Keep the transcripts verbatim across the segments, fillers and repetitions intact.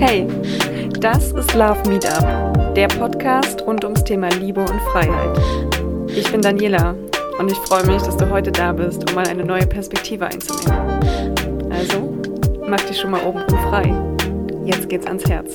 Hey, das ist Love Meetup, der Podcast rund ums Thema Liebe und Freiheit. Ich bin Daniela und ich freue mich, dass du heute da bist, um mal eine neue Perspektive einzunehmen. Also, mach dich schon mal oben frei. Jetzt geht's ans Herz.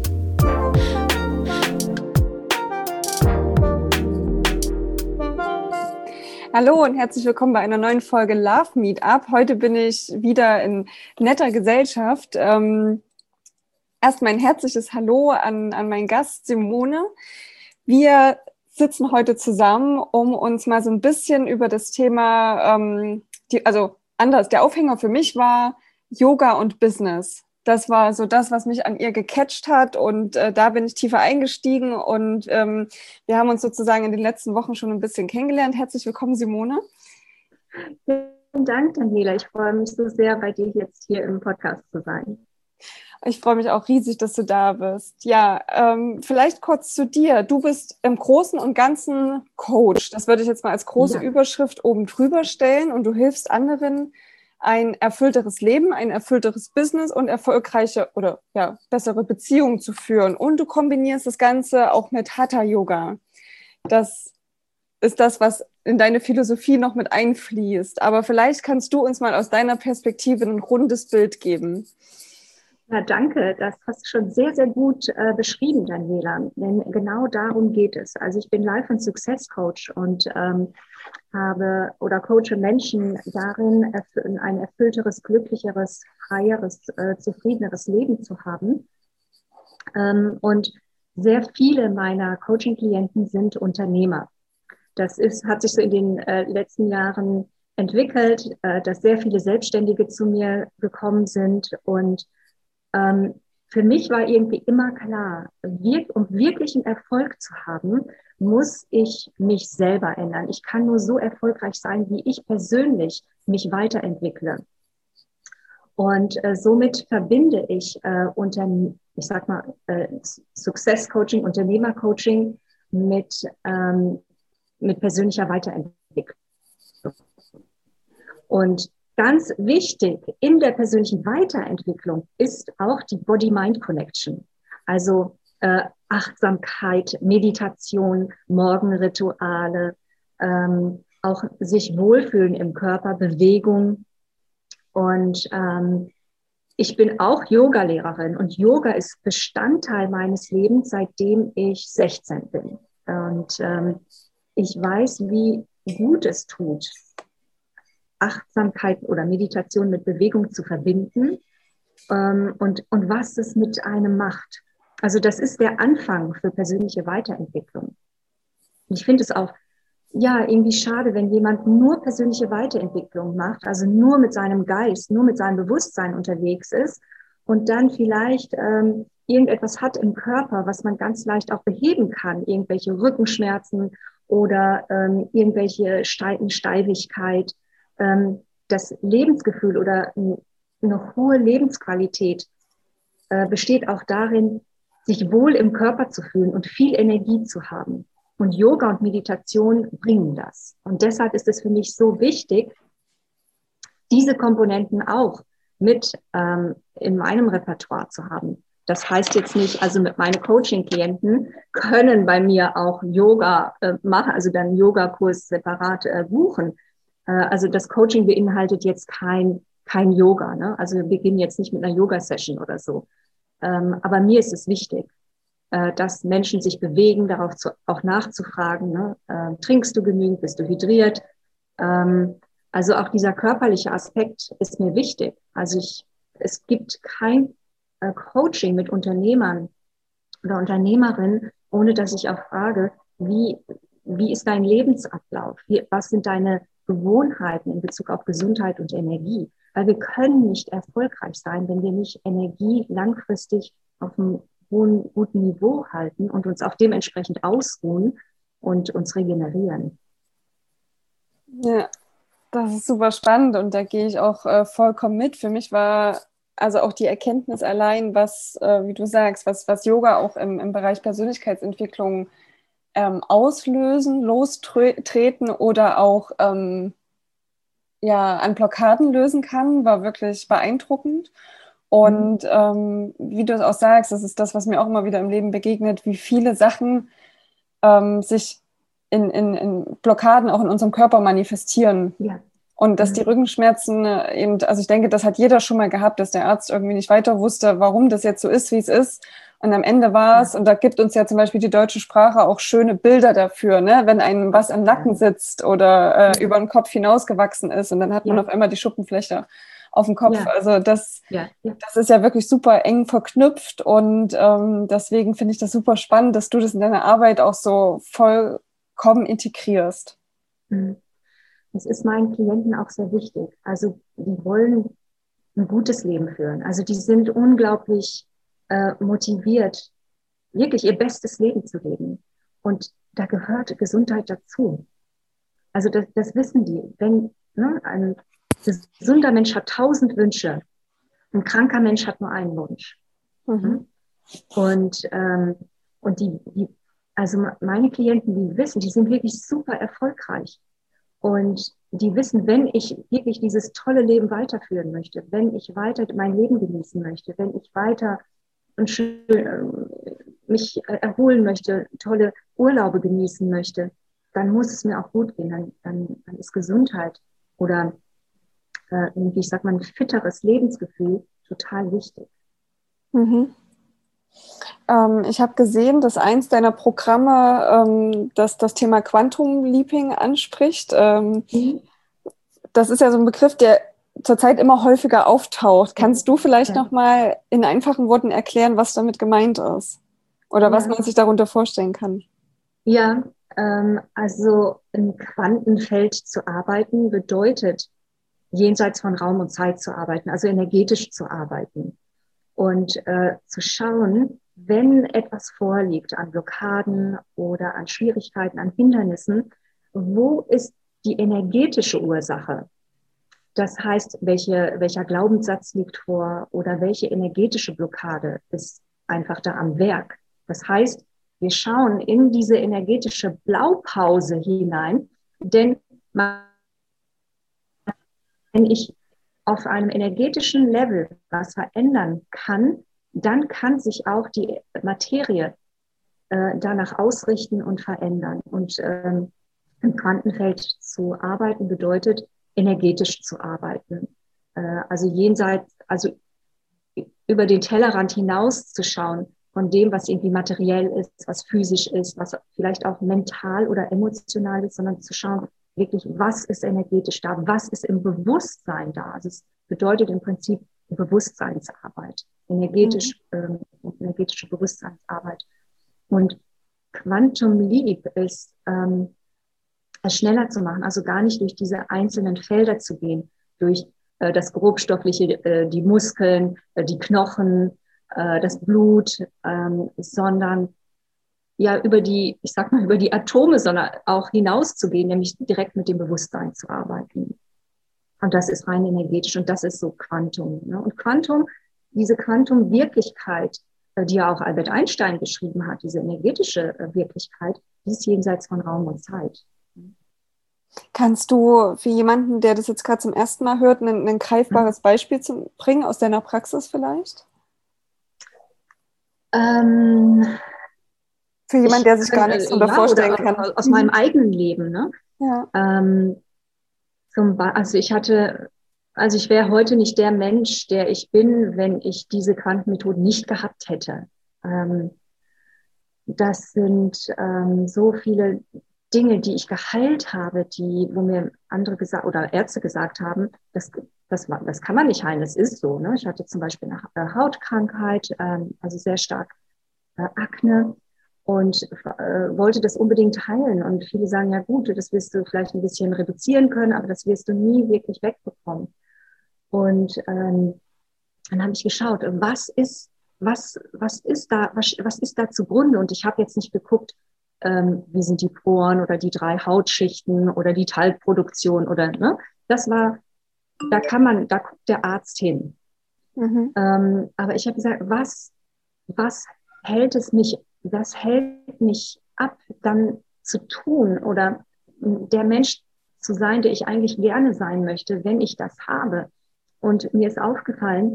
Hallo und herzlich willkommen bei einer neuen Folge Love Meetup. Heute bin ich wieder in netter Gesellschaft. Ähm, erst mein herzliches Hallo an, an meinen Gast Simone. Wir sitzen heute zusammen, um uns mal so ein bisschen über das Thema, ähm, die, also anders, der Aufhänger für mich war Yoga und Business. Das war so das, was mich an ihr gecatcht hat und äh, da bin ich tiefer eingestiegen und ähm, wir haben uns sozusagen in den letzten Wochen schon ein bisschen kennengelernt. Herzlich willkommen, Simone. Vielen Dank, Daniela. Ich freue mich so sehr, bei dir jetzt hier im Podcast zu sein. Ich freue mich auch riesig, dass du da bist. Ja, ähm, vielleicht kurz zu dir. Du bist im Großen und Ganzen Coach. Das würde ich jetzt mal als große ja. Überschrift oben drüber stellen und du hilfst anderen, ein erfüllteres Leben, ein erfüllteres Business und erfolgreiche oder ja, bessere Beziehungen zu führen. Und du kombinierst das Ganze auch mit Hatha-Yoga. Das ist das, was in deine Philosophie noch mit einfließt. Aber vielleicht kannst du uns mal aus deiner Perspektive ein rundes Bild geben. Ja, danke. Das hast du schon sehr, sehr gut äh, beschrieben, Daniela. Denn genau darum geht es. Also ich bin Life- und Success-Coach und ähm, habe oder coache Menschen darin, erf- ein erfüllteres, glücklicheres, freieres, äh, zufriedeneres Leben zu haben. Ähm, und sehr viele meiner Coaching-Klienten sind Unternehmer. Das ist, hat sich so in den äh, letzten Jahren entwickelt, äh, dass sehr viele Selbstständige zu mir gekommen sind und ähm, für mich war irgendwie immer klar, wir, um wirklichen Erfolg zu haben, muss ich mich selber ändern. Ich kann nur so erfolgreich sein, wie ich persönlich mich weiterentwickle. Und äh, somit verbinde ich äh, unter, ich sag mal, äh, Success Coaching, Unternehmercoaching mit, ähm, mit persönlicher Weiterentwicklung. Und ganz wichtig in der persönlichen Weiterentwicklung ist auch die Body-Mind-Connection. Also äh, Achtsamkeit, Meditation, Morgenrituale, ähm, auch sich wohlfühlen im Körper, Bewegung. Und ähm, ich bin auch Yoga-Lehrerin und Yoga ist Bestandteil meines Lebens, seitdem ich sechzehn bin. Und ähm, ich weiß, wie gut es tut, Achtsamkeit oder Meditation mit Bewegung zu verbinden ähm, und, und was es mit einem macht. Also das ist der Anfang für persönliche Weiterentwicklung. Und ich finde es auch ja irgendwie schade, wenn jemand nur persönliche Weiterentwicklung macht, also nur mit seinem Geist, nur mit seinem Bewusstsein unterwegs ist und dann vielleicht ähm, irgendetwas hat im Körper, was man ganz leicht auch beheben kann, irgendwelche Rückenschmerzen oder ähm, irgendwelche Ste- Steifigkeit. Das Lebensgefühl oder eine hohe Lebensqualität äh, besteht auch darin, sich wohl im Körper zu fühlen und viel Energie zu haben. Und Yoga und Meditation bringen das. Und deshalb ist es für mich so wichtig, diese Komponenten auch mit ähm, in meinem Repertoire zu haben. Das heißt jetzt nicht, also mit meinen Coaching-Klienten können bei mir auch Yoga äh, machen, also dann Yogakurs separat äh, buchen. Also das Coaching beinhaltet jetzt kein, kein Yoga, ne? Also wir beginnen jetzt nicht mit einer Yoga-Session oder so. Ähm, aber mir ist es wichtig, äh, dass Menschen sich bewegen, darauf zu, auch nachzufragen, ne? Äh, trinkst du genügend, bist du hydriert? Ähm, also auch dieser körperliche Aspekt ist mir wichtig. Also ich, es gibt kein äh, Coaching mit Unternehmern oder Unternehmerinnen, ohne dass ich auch frage, wie, wie ist dein Lebensablauf? Wie, was sind deine Gewohnheiten in Bezug auf Gesundheit und Energie? Weil wir können nicht erfolgreich sein, wenn wir nicht Energie langfristig auf einem hohen, guten Niveau halten und uns auch dementsprechend ausruhen und uns regenerieren. Ja, das ist super spannend und da gehe ich auch äh, vollkommen mit. Für mich war also auch die Erkenntnis allein, was, äh, wie du sagst, was, was Yoga auch im, im Bereich Persönlichkeitsentwicklung ähm, auslösen, lostreten oder auch ähm, ja, an Blockaden lösen kann, war wirklich beeindruckend. Und ähm, wie du es auch sagst, das ist das, was mir auch immer wieder im Leben begegnet, wie viele Sachen ähm, sich in, in, in Blockaden auch in unserem Körper manifestieren. Ja. Und dass die Rückenschmerzen äh, eben, also ich denke, das hat jeder schon mal gehabt, dass der Arzt irgendwie nicht weiter wusste, warum das jetzt so ist, wie es ist. Und am Ende war es, und da gibt uns ja zum Beispiel die deutsche Sprache auch schöne Bilder dafür, ne? Wenn einem was am Nacken sitzt oder äh, über den Kopf hinausgewachsen ist und dann hat man Ja. auf einmal die Schuppenflechte auf dem Kopf. Ja. Also das, Ja. Ja. das ist ja wirklich super eng verknüpft und ähm, deswegen finde ich das super spannend, dass du das in deiner Arbeit auch so vollkommen integrierst. Mhm. Das ist meinen Klienten auch sehr wichtig. Also die wollen ein gutes Leben führen. Also die sind unglaublich äh, motiviert, wirklich ihr bestes Leben zu leben. Und da gehört Gesundheit dazu. Also das, das wissen die. Wenn ne, ein gesunder Mensch hat tausend Wünsche, ein kranker Mensch hat nur einen Wunsch. Mhm. Und, ähm, und die, die, also meine Klienten, die wissen, die sind wirklich super erfolgreich. Und die wissen, wenn ich wirklich dieses tolle Leben weiterführen möchte, wenn ich weiter mein Leben genießen möchte, wenn ich weiter und schön, äh, mich erholen möchte, tolle Urlaube genießen möchte, dann muss es mir auch gut gehen. Dann, dann, dann ist Gesundheit oder äh, irgendwie, ich sag mal, ein fitteres Lebensgefühl total wichtig. Mhm. Ähm, ich habe gesehen, dass eins deiner Programme ähm, das, das Thema Quantum Leaping anspricht. Ähm, Mhm. Das ist ja so ein Begriff, der zurzeit immer häufiger auftaucht. Ja. Kannst du vielleicht Ja. noch mal in einfachen Worten erklären, was damit gemeint ist? Oder was Ja. man sich darunter vorstellen kann? Ja, ähm, also im Quantenfeld zu arbeiten bedeutet, jenseits von Raum und Zeit zu arbeiten, also energetisch zu arbeiten und äh, zu schauen, wenn etwas vorliegt an Blockaden oder an Schwierigkeiten, an Hindernissen, wo ist die energetische Ursache? Das heißt, welche, welcher Glaubenssatz liegt vor oder welche energetische Blockade ist einfach da am Werk. Das heißt, wir schauen in diese energetische Blaupause hinein, denn wenn ich auf einem energetischen Level was verändern kann, dann kann sich auch die Materie äh, danach ausrichten und verändern. Und ähm, im Quantenfeld zu arbeiten bedeutet, energetisch zu arbeiten. Äh, also jenseits, also über den Tellerrand hinaus zu schauen von dem, was irgendwie materiell ist, was physisch ist, was vielleicht auch mental oder emotional ist, sondern zu schauen, wirklich, was ist energetisch da, was ist im Bewusstsein da. Also es bedeutet im Prinzip Bewusstseinsarbeit, energetisch, ähm, energetische Bewusstseinsarbeit. Und Quantum Leap ist, ähm, es schneller zu machen, also gar nicht durch diese einzelnen Felder zu gehen, durch äh, das Grobstoffliche, äh, die Muskeln, äh, die Knochen, äh, das Blut, ähm, sondern ja über die, ich sag mal, über die Atome, sondern auch hinauszugehen, nämlich direkt mit dem Bewusstsein zu arbeiten. Und das ist rein energetisch und das ist so Quantum. Ne? Und Quantum, diese Quantum-Wirklichkeit, äh, die ja auch Albert Einstein beschrieben hat, diese energetische äh, Wirklichkeit, die ist jenseits von Raum und Zeit. Kannst du für jemanden, der das jetzt gerade zum ersten Mal hört, ein, ein greifbares Beispiel zu bringen aus deiner Praxis vielleicht? Ähm, Für jemanden, der sich kann, gar nichts äh, darunter ja, vorstellen oder kann. aus Mhm. meinem eigenen Leben. Ne? Ja. Ähm, zum also ich hatte, also ich wäre heute nicht der Mensch, der ich bin, wenn ich diese Quantenmethoden nicht gehabt hätte. Ähm, das sind ähm, so viele Dinge, die ich geheilt habe, die, wo mir andere gesagt oder Ärzte gesagt haben, das, das, das kann man nicht heilen, das ist so. Ne? Ich hatte zum Beispiel eine Hautkrankheit, ähm, also sehr stark äh, Akne und äh, wollte das unbedingt heilen. Und viele sagen, ja gut, das wirst du vielleicht ein bisschen reduzieren können, aber das wirst du nie wirklich wegbekommen. Und ähm, dann habe ich geschaut, was ist, was, was ist da, was, was ist da zugrunde? Und ich habe jetzt nicht geguckt, ähm, wie sind die Poren oder die drei Hautschichten oder die Talgproduktion oder, ne? Das war, da kann man, da guckt der Arzt hin. Mhm. Ähm, aber ich habe gesagt, was, was hält es mich, was hält mich ab, dann zu tun oder der Mensch zu sein, der ich eigentlich gerne sein möchte, wenn ich das habe. Und mir ist aufgefallen,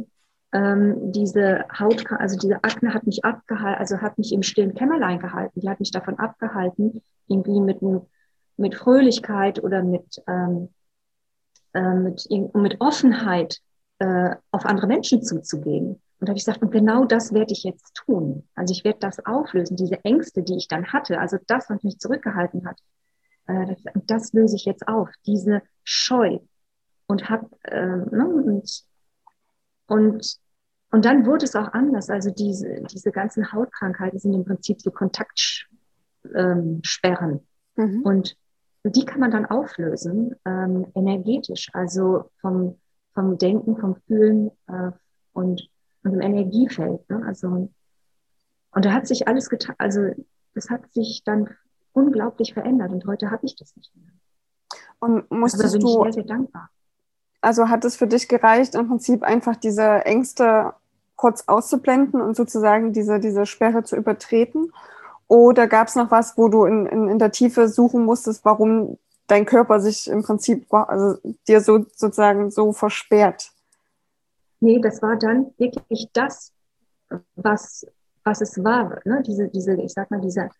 ähm, diese Haut, also diese Akne hat mich abgehalten, also hat mich im stillen Kämmerlein gehalten. Die hat mich davon abgehalten, irgendwie mit, mit Fröhlichkeit oder mit, ähm, äh, mit, mit Offenheit äh, auf andere Menschen zuzugehen. Und da habe ich gesagt, und genau das werde ich jetzt tun. Also ich werde das auflösen, diese Ängste, die ich dann hatte, also das, was mich zurückgehalten hat, äh, das, das löse ich jetzt auf, diese Scheu. Und hab, äh, ne, und, und, und dann wurde es auch anders. Also diese, diese ganzen Hautkrankheiten sind im Prinzip so Kontaktsperren. Ähm, mhm. Und die kann man dann auflösen, ähm, energetisch, also vom, vom Denken, vom Fühlen äh, und, und im Energiefeld. Ne? Also, und da hat sich alles getan, also das hat sich dann unglaublich verändert und heute habe ich das nicht mehr. Und musstest Aber bin du, ich sehr, sehr dankbar. Also hat es für dich gereicht, im Prinzip einfach diese Ängste kurz auszublenden und sozusagen diese, diese Sperre zu übertreten? Oder gab es noch was, wo du in, in, in der Tiefe suchen musstest, warum dein Körper sich im Prinzip, also dir so sozusagen so versperrt? Nee, das war dann wirklich das, was, was es war. Ne? Diese, diese, ich sag mal, dieser,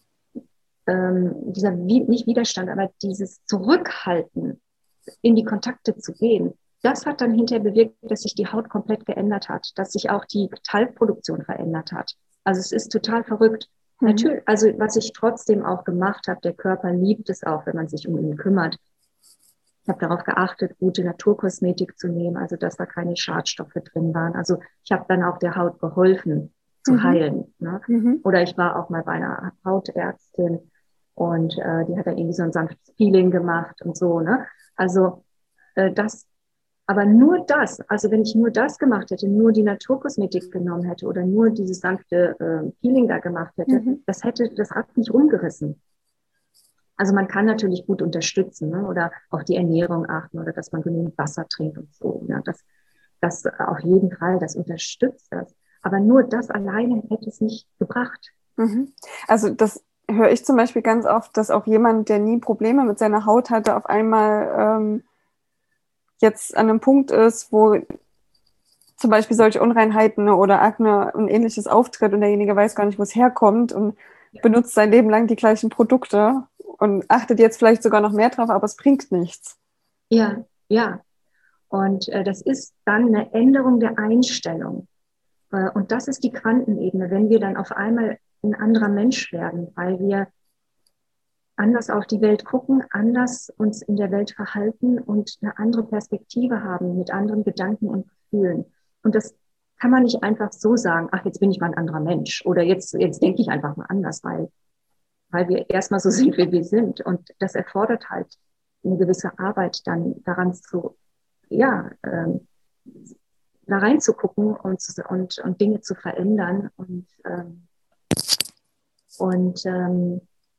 ähm, dieser, nicht Widerstand, aber dieses Zurückhalten, in die Kontakte zu gehen, das hat dann hinterher bewirkt, dass sich die Haut komplett geändert hat, dass sich auch die Talgproduktion verändert hat. Also es ist total verrückt. Mhm. Natürlich, also was ich trotzdem auch gemacht habe, der Körper liebt es auch, wenn man sich um ihn kümmert. Ich habe darauf geachtet, gute Naturkosmetik zu nehmen, also dass da keine Schadstoffe drin waren. Also ich habe dann auch der Haut geholfen zu mhm. heilen. Ne? Mhm. Oder ich war auch mal bei einer Hautärztin und äh, die hat dann irgendwie so ein sanftes Peeling gemacht und so. Ne? Also äh, das, aber nur das, also wenn ich nur das gemacht hätte, nur die Naturkosmetik genommen hätte oder nur dieses sanfte äh, Peeling da gemacht hätte, mhm. das hätte, das hat mich umgerissen. Also man kann natürlich gut unterstützen, ne? Oder auf die Ernährung achten oder dass man genügend Wasser trinkt und so. Ja? Das, das auf jeden Fall, das unterstützt das. Aber nur das alleine hätte es nicht gebracht. Mhm. Also das höre ich zum Beispiel ganz oft, dass auch jemand, der nie Probleme mit seiner Haut hatte, auf einmal ähm, jetzt an einem Punkt ist, wo zum Beispiel solche Unreinheiten oder Akne und ähnliches auftritt und derjenige weiß gar nicht, wo es herkommt und ja. benutzt sein Leben lang die gleichen Produkte und achtet jetzt vielleicht sogar noch mehr drauf, aber es bringt nichts. Ja, ja. Und äh, das ist dann eine Änderung der Einstellung. Äh, und das ist die Quantenebene, wenn wir dann auf einmal ein anderer Mensch werden, weil wir anders auf die Welt gucken, anders uns in der Welt verhalten und eine andere Perspektive haben mit anderen Gedanken und Gefühlen. Und das kann man nicht einfach so sagen, ach, jetzt bin ich mal ein anderer Mensch oder jetzt, jetzt denke ich einfach mal anders, weil, weil wir erstmal so sind, wie wir sind. Und das erfordert halt eine gewisse Arbeit, dann daran zu, ja, ähm, da reinzugucken und, und, und Dinge zu verändern und, ähm, und ähm,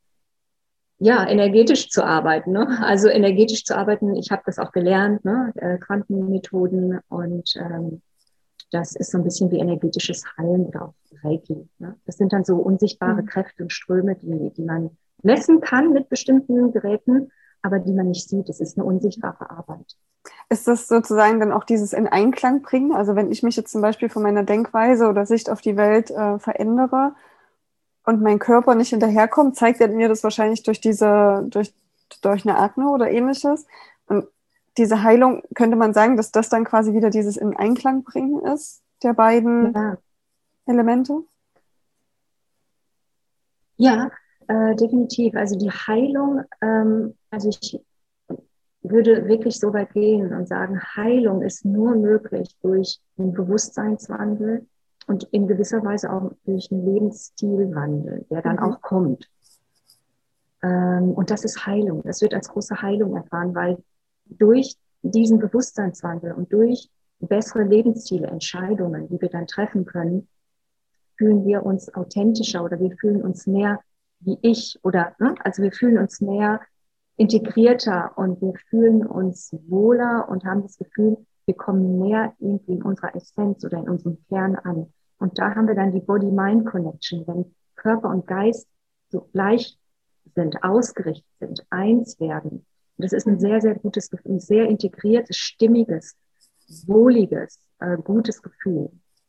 ja, energetisch zu arbeiten. Ne? Also energetisch zu arbeiten, ich habe das auch gelernt, ne? äh, Quantenmethoden und ähm, das ist so ein bisschen wie energetisches Heilen oder auch Reiki. Ne? Das sind dann so unsichtbare mhm. Kräfte und Ströme, die, die man messen kann mit bestimmten Geräten, aber die man nicht sieht. Es ist eine unsichtbare Arbeit. Ist das sozusagen dann auch dieses in Einklang bringen? Also wenn ich mich jetzt zum Beispiel von meiner Denkweise oder Sicht auf die Welt äh, verändere und mein Körper nicht hinterherkommt, zeigt er mir das wahrscheinlich durch diese, durch, durch eine Akne oder ähnliches. Und diese Heilung, könnte man sagen, dass das dann quasi wieder dieses in Einklang bringen ist, der beiden ja. Elemente? Ja, äh, definitiv. Also die Heilung, ähm, also ich würde wirklich so weit gehen und sagen, Heilung ist nur möglich durch einen Bewusstseinswandel und in gewisser Weise auch durch einen Lebensstilwandel, der dann mhm. auch kommt. Ähm, und das ist Heilung. Das wird als große Heilung erfahren, weil durch diesen Bewusstseinswandel und durch bessere Lebensstile, Entscheidungen, die wir dann treffen können, fühlen wir uns authentischer oder wir fühlen uns mehr wie ich oder, ne? Also wir fühlen uns mehr integrierter und wir fühlen uns wohler und haben das Gefühl, wir kommen mehr irgendwie in unserer Essenz oder in unserem Kern an. Und da haben wir dann die Body-Mind-Connection, wenn Körper und Geist so gleich sind, ausgerichtet sind, eins werden. Und das ist ein sehr, sehr gutes Gefühl, ein sehr integriertes, stimmiges, wohliges, äh, gutes Gefühl.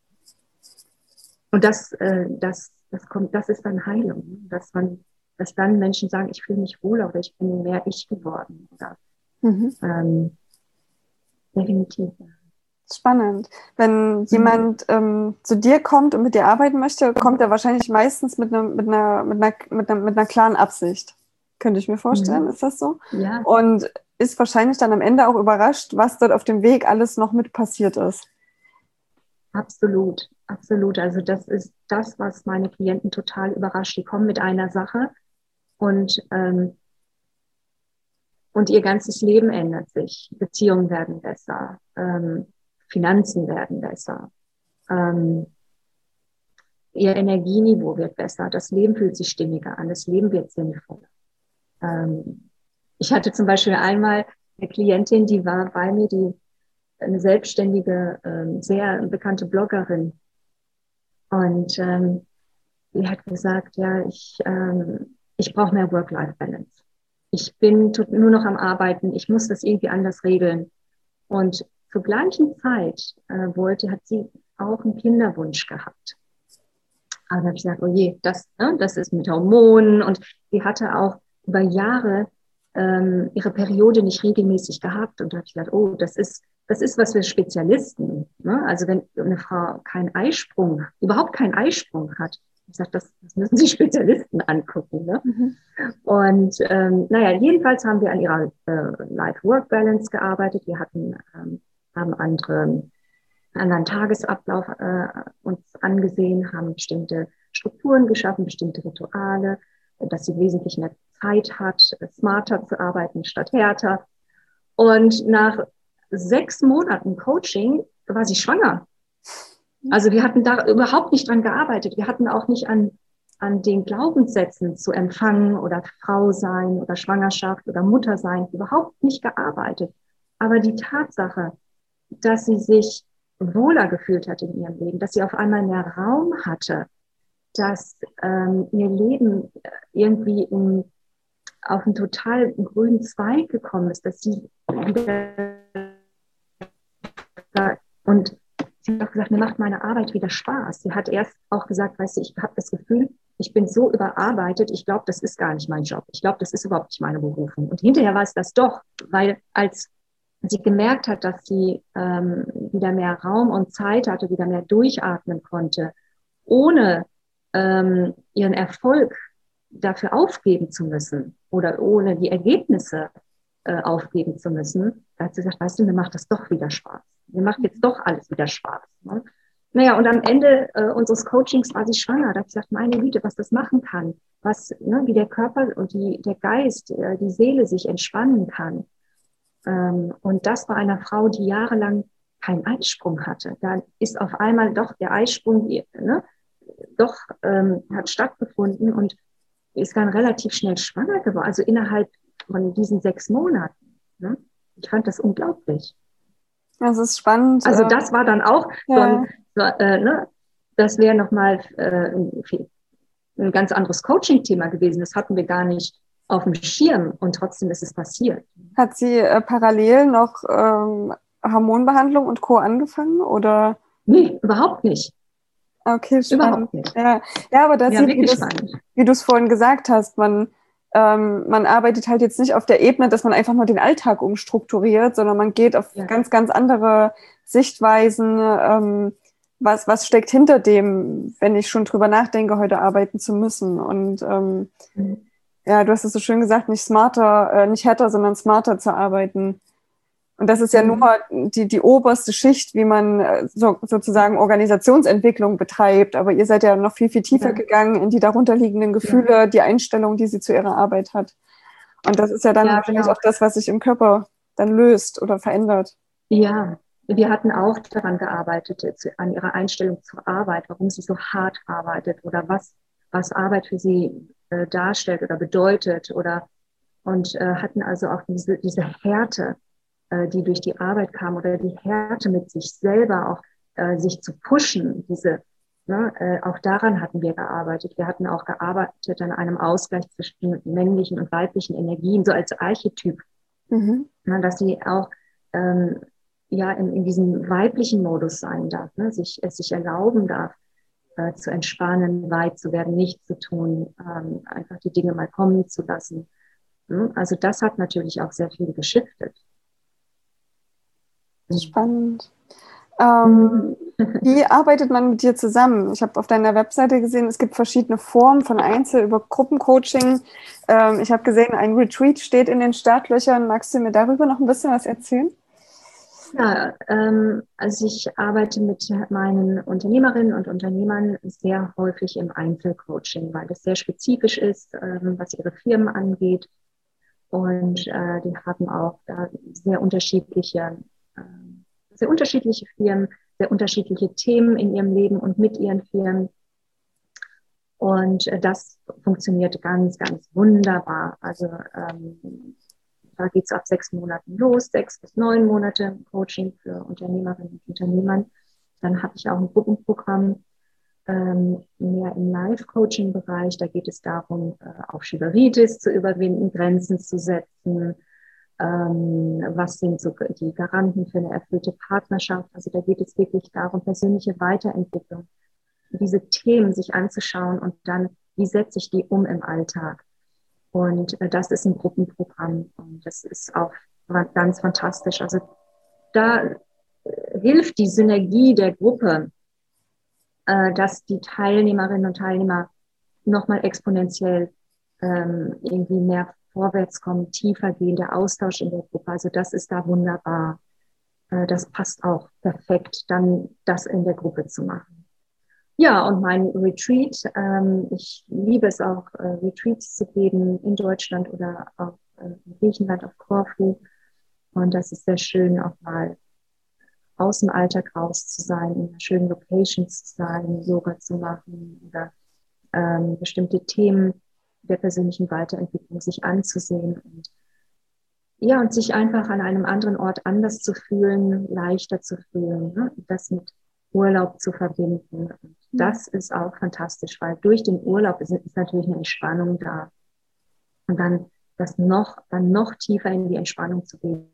Und das, äh, das, das, kommt, das ist dann Heilung, dass man, dass dann Menschen sagen, ich fühle mich wohler oder ich bin mehr ich geworden. Oder, Mhm. ähm, definitiv. Spannend. Wenn jemand ähm, zu dir kommt und mit dir arbeiten möchte, kommt er wahrscheinlich meistens mit, einer mit, einer, mit, einer, mit, einer, mit einer klaren Absicht. Könnte ich mir vorstellen, Mhm. ist das so? Ja. Und ist wahrscheinlich dann am Ende auch überrascht, was dort auf dem Weg alles noch mit passiert ist. Absolut, absolut. Also das ist das, was meine Klienten total überrascht. Die kommen mit einer Sache und, ähm, und ihr ganzes Leben ändert sich. Beziehungen werden besser, ähm, Finanzen werden besser, ähm, ihr Energieniveau wird besser, das Leben fühlt sich stimmiger an, das Leben wird sinnvoller. Ähm, ich hatte zum Beispiel einmal eine Klientin, die war bei mir, die eine selbstständige, ähm, sehr bekannte Bloggerin. Und ähm, die hat gesagt, ja, ich, ähm, ich brauche mehr Work-Life-Balance. Ich bin nur noch am Arbeiten, ich muss das irgendwie anders regeln. Und zur gleichen Zeit äh, wollte, hat sie auch einen Kinderwunsch gehabt. Aber da habe ich gesagt, oh je, das, ne, das ist mit Hormonen. Und sie hatte auch über Jahre ähm, ihre Periode nicht regelmäßig gehabt. Und da habe ich gesagt, oh, das ist, das ist was für Spezialisten. Ne? Also wenn eine Frau keinen Eisprung, überhaupt keinen Eisprung hat, ich sage, das, das müssen sich Spezialisten angucken. Ne? Mhm. Und ähm, naja, jedenfalls haben wir an ihrer äh, Life-Work-Balance gearbeitet. Wir hatten, ähm, haben andere anderen Tagesablauf äh, uns angesehen, haben bestimmte Strukturen geschaffen, bestimmte Rituale, dass sie wesentlich mehr Zeit hat, smarter zu arbeiten statt härter. Und nach sechs Monaten Coaching war sie schwanger. Also wir hatten da überhaupt nicht dran gearbeitet. Wir hatten auch nicht an, an den Glaubenssätzen zu empfangen oder Frau sein oder Schwangerschaft oder Mutter sein, überhaupt nicht gearbeitet. Aber die Tatsache, dass sie sich wohler gefühlt hat in ihrem Leben, dass sie auf einmal mehr Raum hatte, dass ähm, ihr Leben irgendwie in, auf einen total grünen Zweig gekommen ist, dass sie wieder und sie hat auch gesagt, mir macht meine Arbeit wieder Spaß. Sie hat erst auch gesagt, weißt du, ich habe das Gefühl, ich bin so überarbeitet, ich glaube, das ist gar nicht mein Job. Ich glaube, das ist überhaupt nicht meine Berufung. Und hinterher war es das doch, weil als sie gemerkt hat, dass sie ähm, wieder mehr Raum und Zeit hatte, wieder mehr durchatmen konnte, ohne ähm, ihren Erfolg dafür aufgeben zu müssen oder ohne die Ergebnisse äh, aufgeben zu müssen, da hat sie gesagt, weißt du, mir macht das doch wieder Spaß. Mir macht jetzt doch alles wieder Spaß. Ne? Naja, und am Ende äh, unseres Coachings war sie schwanger. Da hat sie gesagt, meine Güte, was das machen kann, was, ne, wie der Körper und die, der Geist, äh, die Seele sich entspannen kann. Ähm, und das bei einer Frau, die jahrelang keinen Eisprung hatte. Da ist auf einmal doch der Eisprung, ne, doch ähm, hat stattgefunden und ist dann relativ schnell schwanger geworden. Also innerhalb von diesen sechs Monaten. Ne? Ich fand das unglaublich. Das ist spannend. Also das war dann auch ja. so ein, so, äh, ne, das wäre nochmal äh, ein, ein ganz anderes Coaching-Thema gewesen. Das hatten wir gar nicht auf dem Schirm und trotzdem ist es passiert. Hat sie äh, parallel noch ähm, Hormonbehandlung und Co. angefangen, oder? Nee, überhaupt nicht. Okay, spannend. Überhaupt nicht. Ja, ja, aber das ja, sieht, wie, wie du es vorhin gesagt hast, man, ähm, man arbeitet halt jetzt nicht auf der Ebene, dass man einfach nur den Alltag umstrukturiert, sondern man geht auf ja. ganz, ganz andere Sichtweisen. Ähm, was, was steckt hinter dem, wenn ich schon drüber nachdenke, heute arbeiten zu müssen? Und ähm, mhm. ja, du hast es so schön gesagt, nicht smarter, äh, nicht härter, sondern smarter zu arbeiten. Und das ist ja mhm. nur die, die oberste Schicht, wie man so, sozusagen Organisationsentwicklung betreibt. Aber ihr seid ja noch viel, viel tiefer ja. gegangen in die darunterliegenden Gefühle, ja. die Einstellung, die sie zu ihrer Arbeit hat. Und das ist ja dann ja, wahrscheinlich genau. auch das, was sich im Körper dann löst oder verändert. Ja, wir hatten auch daran gearbeitet, an ihrer Einstellung zur Arbeit, warum sie so hart arbeitet oder was, was Arbeit für sie äh, darstellt oder bedeutet. Oder, und äh, hatten also auch diese, diese Härte, die durch die Arbeit kam oder die Härte mit sich selber auch äh, sich zu pushen, diese, ne, äh, auch daran hatten wir gearbeitet. Wir hatten auch gearbeitet an einem Ausgleich zwischen männlichen und weiblichen Energien, so als Archetyp, mhm. ne, dass sie auch ähm, ja in, in diesem weiblichen Modus sein darf, ne? sich, es sich erlauben darf, äh, zu entspannen, weit zu werden, nichts zu tun, ähm, einfach die Dinge mal kommen zu lassen. Ne? Also das hat natürlich auch sehr viel geschiftet. Spannend. Ähm, wie arbeitet man mit dir zusammen? Ich habe auf deiner Webseite gesehen, es gibt verschiedene Formen von Einzel- über Gruppencoaching. Ähm, ich habe gesehen, ein Retreat steht in den Startlöchern. Magst du mir darüber noch ein bisschen was erzählen? Ja, ähm, also ich arbeite mit meinen Unternehmerinnen und Unternehmern sehr häufig im Einzelcoaching, weil das sehr spezifisch ist, ähm, was ihre Firmen angeht. Und äh, die haben auch da sehr unterschiedliche, äh, sehr unterschiedliche Firmen, sehr unterschiedliche Themen in ihrem Leben und mit ihren Firmen. Und äh, das funktioniert ganz, ganz wunderbar. Also ähm, da geht es ab sechs Monaten los, sechs bis neun Monate Coaching für Unternehmerinnen und Unternehmer. Dann habe ich auch ein Gruppenprogramm, ähm, mehr im Live-Coaching-Bereich. Da geht es darum, äh, Aufschieberitis zu überwinden, Grenzen zu setzen. Ähm, was sind so die Garanten für eine erfüllte Partnerschaft? Also da geht es wirklich darum, persönliche Weiterentwicklung, diese Themen sich anzuschauen und dann, wie setze ich die um im Alltag? Und äh, das ist ein Gruppenprogramm und das ist auch ganz fantastisch. Also da äh, hilft die Synergie der Gruppe, äh, dass die Teilnehmerinnen und Teilnehmer nochmal exponentiell ähm, irgendwie mehr vorwärts kommen, tiefer gehen, der Austausch in der Gruppe. Also das ist da wunderbar. Äh, das passt auch perfekt, dann das in der Gruppe zu machen. Ja, und mein Retreat, ähm, ich liebe es auch, äh, Retreats zu geben in Deutschland oder auch äh, in Griechenland auf Korfu. Und das ist sehr schön, auch mal aus dem Alltag raus zu sein, in einer schönen Location zu sein, Yoga zu machen oder ähm, bestimmte Themen der persönlichen Weiterentwicklung sich anzusehen und ja, und sich einfach an einem anderen Ort anders zu fühlen, leichter zu fühlen, ne? Das mit Urlaub zu verbinden. Und das ist auch fantastisch, weil durch den Urlaub ist, ist natürlich eine Entspannung da. Und dann das noch, dann noch tiefer in die Entspannung zu gehen.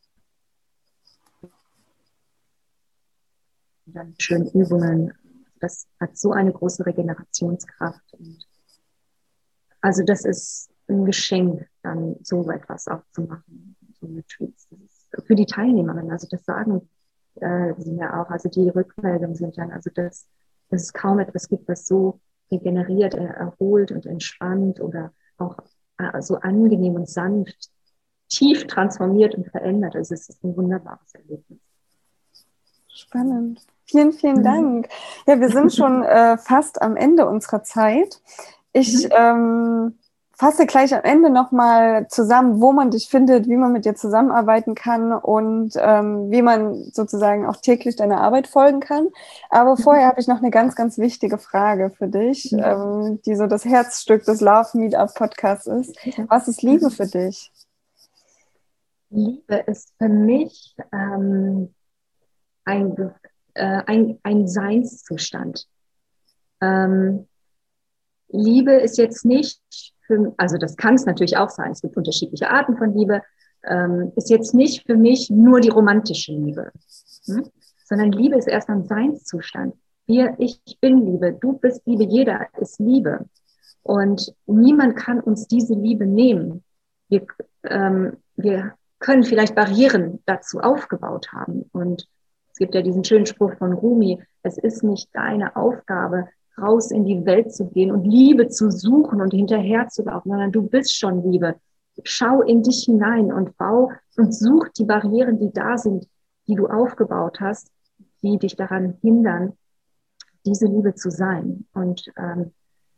Und dann schöne Übungen. Das hat so eine große Regenerationskraft. Und also das ist ein Geschenk, dann so etwas auch zu machen. So Retreats. Das ist für die Teilnehmerinnen. Also das sagen äh, sie ja auch. Also die Rückmeldungen sind dann, also dass, dass es kaum etwas gibt, was so regeneriert, erholt und entspannt oder auch äh, so angenehm und sanft, tief transformiert und verändert. Also es ist ein wunderbares Erlebnis. Spannend. Vielen, vielen Dank. Ja, wir sind schon äh, fast am Ende unserer Zeit. Ich ähm, fasse gleich am Ende nochmal zusammen, wo man dich findet, wie man mit dir zusammenarbeiten kann und ähm, wie man sozusagen auch täglich deiner Arbeit folgen kann. Aber vorher habe ich noch eine ganz, ganz wichtige Frage für dich, ähm, die so das Herzstück des Love Meetup Podcasts ist. Was ist Liebe für dich? Liebe ist für mich ähm, ein, äh, ein, ein Seinszustand. Ähm, Liebe ist jetzt nicht, für, also das kann es natürlich auch sein, es gibt unterschiedliche Arten von Liebe, ähm, ist jetzt nicht für mich nur die romantische Liebe, hm? Sondern Liebe ist erstmal ein Seinszustand. Wir, ich bin Liebe, du bist Liebe, jeder ist Liebe. Und niemand kann uns diese Liebe nehmen. Wir, ähm, wir können vielleicht Barrieren dazu aufgebaut haben. Und es gibt ja diesen schönen Spruch von Rumi, es ist nicht deine Aufgabe, raus in die Welt zu gehen und Liebe zu suchen und hinterher zu laufen, sondern du bist schon Liebe. Schau in dich hinein und bau und such die Barrieren, die da sind, die du aufgebaut hast, die dich daran hindern, diese Liebe zu sein. Und ähm,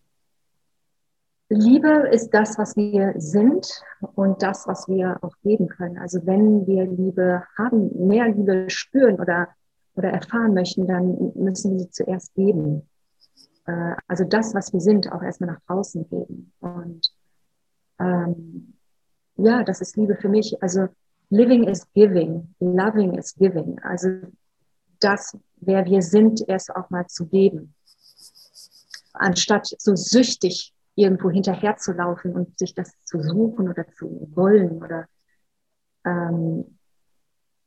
Liebe ist das, was wir sind und das, was wir auch geben können. Also wenn wir Liebe haben, mehr Liebe spüren oder, oder erfahren möchten, dann müssen wir sie zuerst geben. Also das, was wir sind, auch erstmal nach draußen geben. Und ähm, ja, das ist Liebe für mich. Also living is giving, loving is giving. Also das, wer wir sind, erst auch mal zu geben. Anstatt so süchtig irgendwo hinterherzulaufen und sich das zu suchen oder zu wollen oder ähm,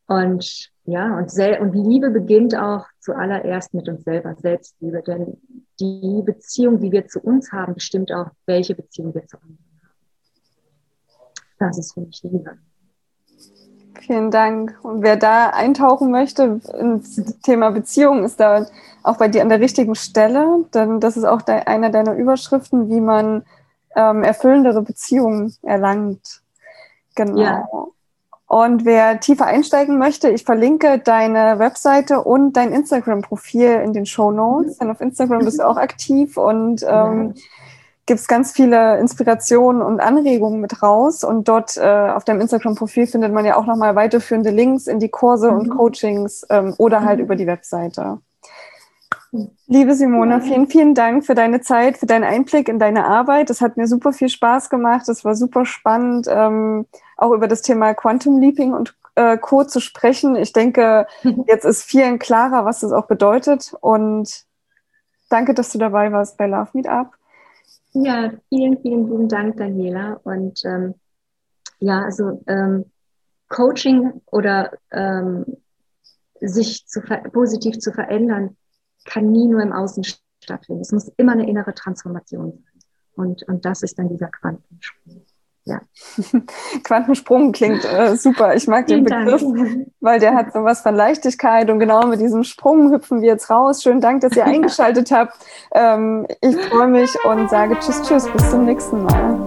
Und ja, und, sel- und Liebe beginnt auch zuallererst mit uns selber, Selbstliebe. Denn die Beziehung, die wir zu uns haben, bestimmt auch, welche Beziehung wir zu anderen haben. Das ist für mich Liebe. Vielen Dank. Und wer da eintauchen möchte ins Thema Beziehung, ist da auch bei dir an der richtigen Stelle. Denn das ist auch de- einer deiner Überschriften, wie man ähm, erfüllendere Beziehungen erlangt. Genau. Ja. Und wer tiefer einsteigen möchte, ich verlinke deine Webseite und dein Instagram-Profil in den Shownotes. Denn auf Instagram bist du auch aktiv und ähm, ja. gibst ganz viele Inspirationen und Anregungen mit raus. Und dort äh, auf deinem Instagram-Profil findet man ja auch nochmal weiterführende Links in die Kurse mhm. und Coachings ähm, oder halt mhm. über die Webseite. Liebe Simona, vielen, vielen Dank für deine Zeit, für deinen Einblick in deine Arbeit. Das hat mir super viel Spaß gemacht. Es war super spannend, ähm, auch über das Thema Quantum Leaping und äh, Co. zu sprechen. Ich denke, jetzt ist vielen klarer, was das auch bedeutet. Und danke, dass du dabei warst bei Love Meet Up. Ja, vielen, vielen lieben Dank, Daniela. Und ähm, ja, also ähm, Coaching oder ähm, sich zu ver- positiv zu verändern, kann nie nur im Außen stattfinden. Es muss immer eine innere Transformation sein. Und, und das ist dann dieser Quantensprung. Ja. Quantensprung klingt äh, super. Ich mag den Begriff, Dank. Weil der hat sowas von Leichtigkeit und genau mit diesem Sprung hüpfen wir jetzt raus. Schönen Dank, dass ihr eingeschaltet habt. Ähm, ich freue mich und sage Tschüss, Tschüss, bis zum nächsten Mal.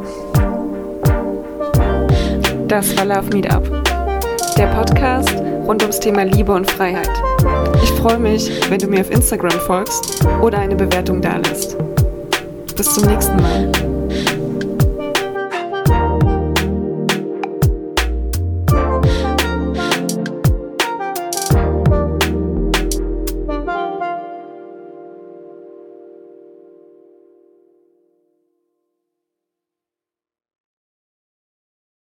Das war Love Meet Up, der Podcast rund ums Thema Liebe und Freiheit. Ich freue mich, wenn du mir auf Instagram folgst oder eine Bewertung dalässt. Bis zum nächsten Mal.